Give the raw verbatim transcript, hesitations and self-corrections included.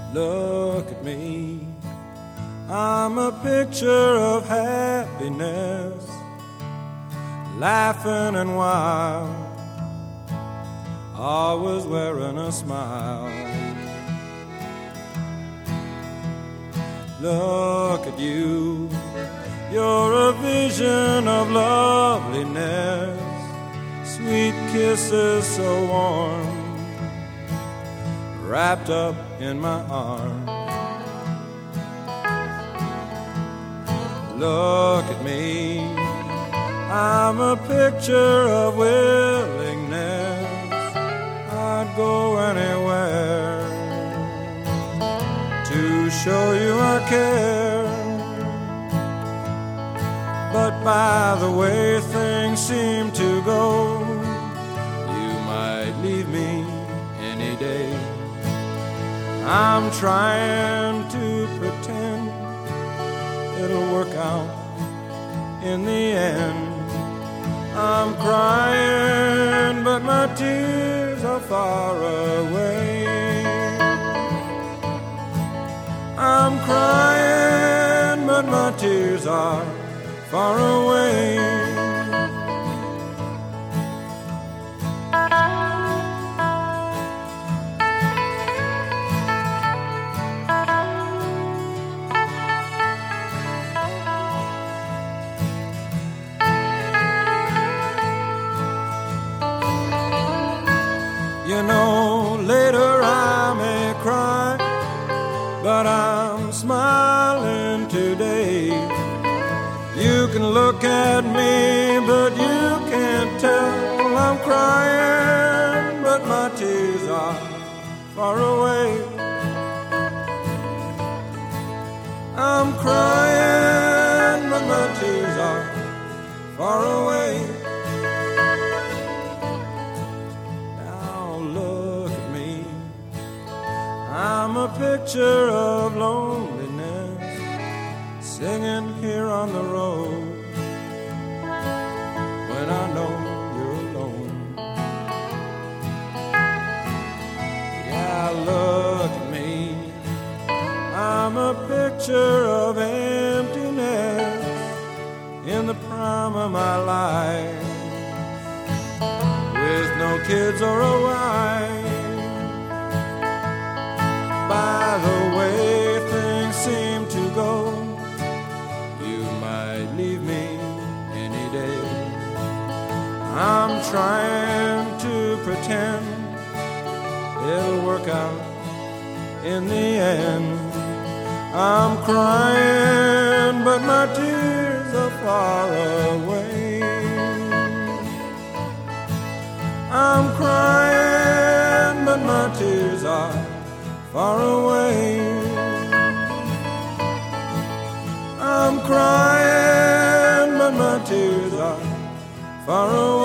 Look at me, I'm a picture of happiness, laughing and wild, always wearing a smile. Look at you, you're a vision of loveliness, sweet kisses so warm, wrapped up in my arms. Look at me, I'm a picture of willingness, I'd go anywhere to show you I care. But by the way things seem to go, you might leave me any day. I'm trying to pretend it'll work out in the end. I'm crying, but my tears are far away. I'm crying, but my tears are far away. You know, later I may cry, but I'm smiling today. You can look at me, but you can't tell I'm crying, but my tears are far away. I'm crying, but my tears are far away. I'm a picture of loneliness, singing here on the road when I know you're alone. Yeah, look at me, I'm a picture of emptiness in the prime of my life, with no kids or a wife. By the way things seem to go, you might leave me any day. I'm trying to pretend it'll work out in the end. I'm crying, but my tears are far away. I'm crying, but my tears are far away. I'm crying, but my tears are far away.